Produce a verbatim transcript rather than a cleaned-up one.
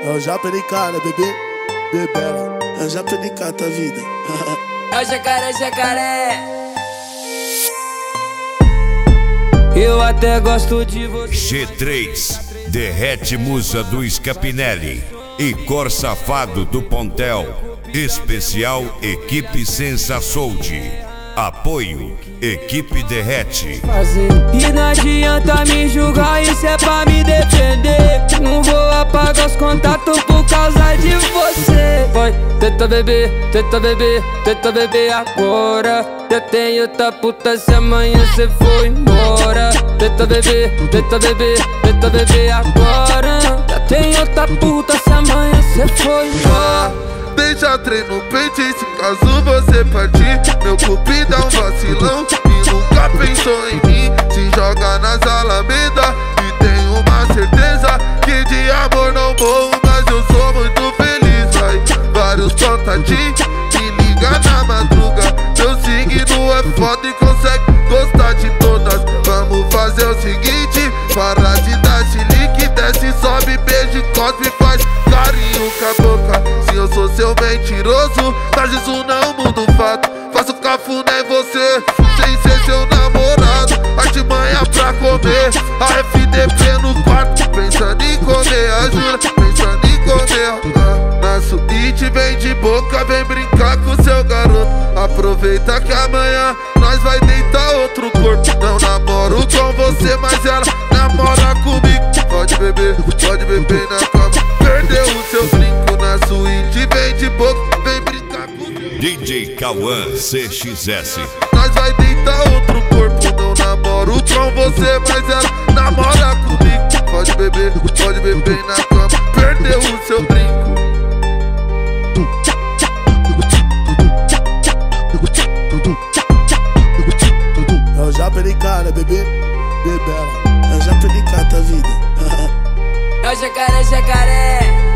É o Japa de cara, bebê, bebela. É o Japa de cata a vida. É o jacaré, jacaré. Eu até gosto de você. G três, Derrete Musa do Scapinelli e Cor Safado do Pontel. Especial Equipe Sensa Sold. Apoio Equipe Derrete. E não adianta me julgar, isso é pra me defender. Não vou apagar os contatos por causa de você. Vai, tenta beber, tenta beber, tenta beber agora. Eu tenho outra puta se amanhã cê for embora. Tenta beber, tenta beber, tenta beber agora. Já tenho outra puta se amanhã cê for embora. Deixa trem no peito e se caso você partir, meu cupido é um vacilão e nunca pensou em mim. Se joga nas alamedas e tem uma certeza que de amor não morro, mas eu sou muito feliz. Vai, vários contatinhos, me liga na madruga. Meu signo é foda e consegue gostar de todas. Vamos fazer o seguinte, para de dar chilique, desce, sobe, beijo, cospe, faz carinho com a boca. Se eu sou seu mentiroso, mas isso não muda o fato. Faço cafuné em você, sem ser seu namorado. Artimanha pra comer, a F D P no quarto. Pensando em comer, a Jura, pensando em comer. ah, Na suíte vem de boca, vem brincar com seu garoto. Aproveita que amanhã nós vai deitar outro corpo. Não namoro com você, mas ela namora comigo. Pode beber, pode beber na cama. Perdeu o seu brinco na suíte, vem de boca, vem brincar comigo. D J Cauã C X S. Nós vai deitar outro corpo. Não namoro com você, mas ela namora comigo. Pode beber, pode beber na cama. Perdeu o seu brinco. É o Japa de cara, bebê, bebela. É o Japa de cata a vida. É o jacaré, jacaré.